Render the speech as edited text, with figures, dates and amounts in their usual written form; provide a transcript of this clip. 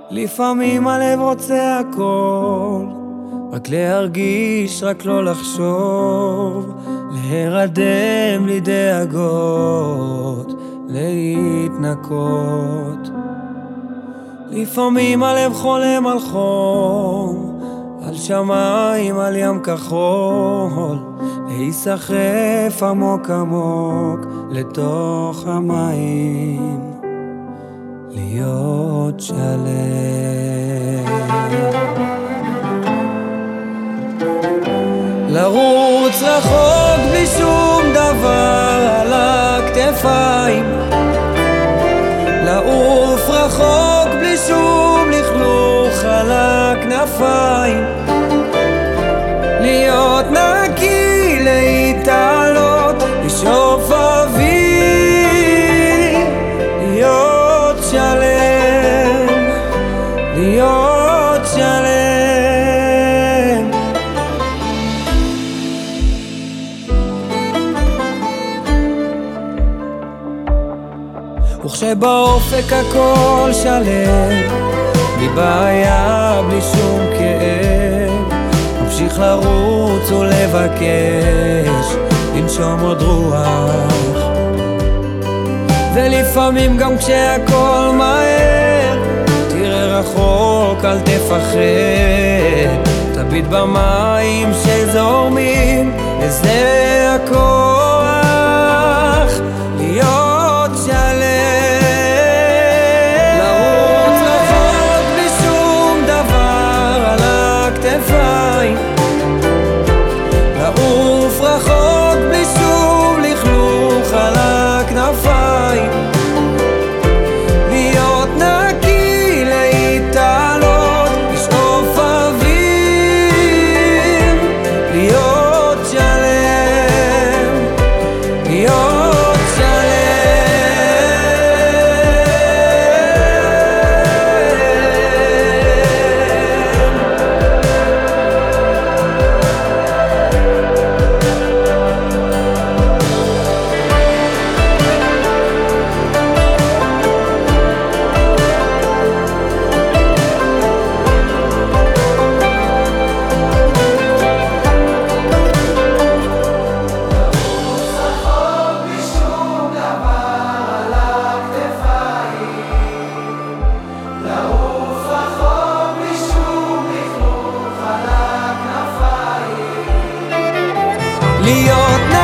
לפעמים הלב רוצה הכל, רק להרגיש, רק לא לחשוב, להירדם לי דאגות, להתנקות. לפעמים הלב חולם על חום, על שמיים, על ים כחול, להיסחף עמוק עמוק לתוך המים, להיות שלם. לרוץ רחוק בלי שום דבר על הכתפיים, לעוף רחוק בלי שום לכלוך על הכנפיים, להיות נקי, להתעלות, לשאוף אוויר, להיות שלם, להיות שלם. וכשבאופק הכל שלם, בלי בעיה, בלי שום כאב, ממשיך לרוץ ולבקש, לנשום עוד רוח. ולפעמים גם כשהכל מהר, תראה רחוק, אל תפחד, תביט במים שזורמים, וזה הכוח להיות שלם. לרוץ רחוק בלי שום דבר על הכתפיים, לעוף רחוק בלי שום לכלוך על הכנפיים, להיות נקי, להתעלות, לשאוף אוויר, להיות שלם, להיות שלם. להיות